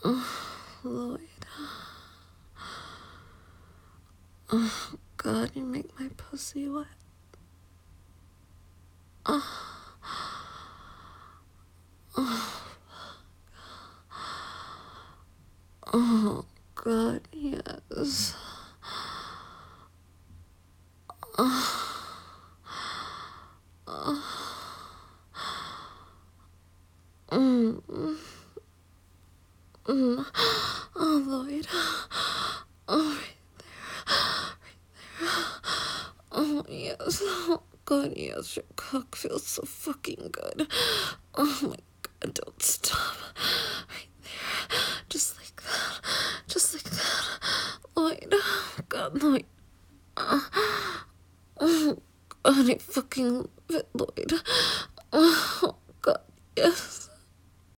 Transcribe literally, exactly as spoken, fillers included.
Lloyd. Oh, God, you make my pussy wet. Oh, oh, oh God, yes. Oh, oh, mm, mm, oh, Lloyd. Oh, right there. Oh, yes. Oh, God, yes, your cock feels so fucking good. Oh, my God, don't stop. Right there. Just like that. Just like that. Lloyd. Oh, God, Lloyd. Oh, God, I fucking love it, Lloyd. Oh, God, yes.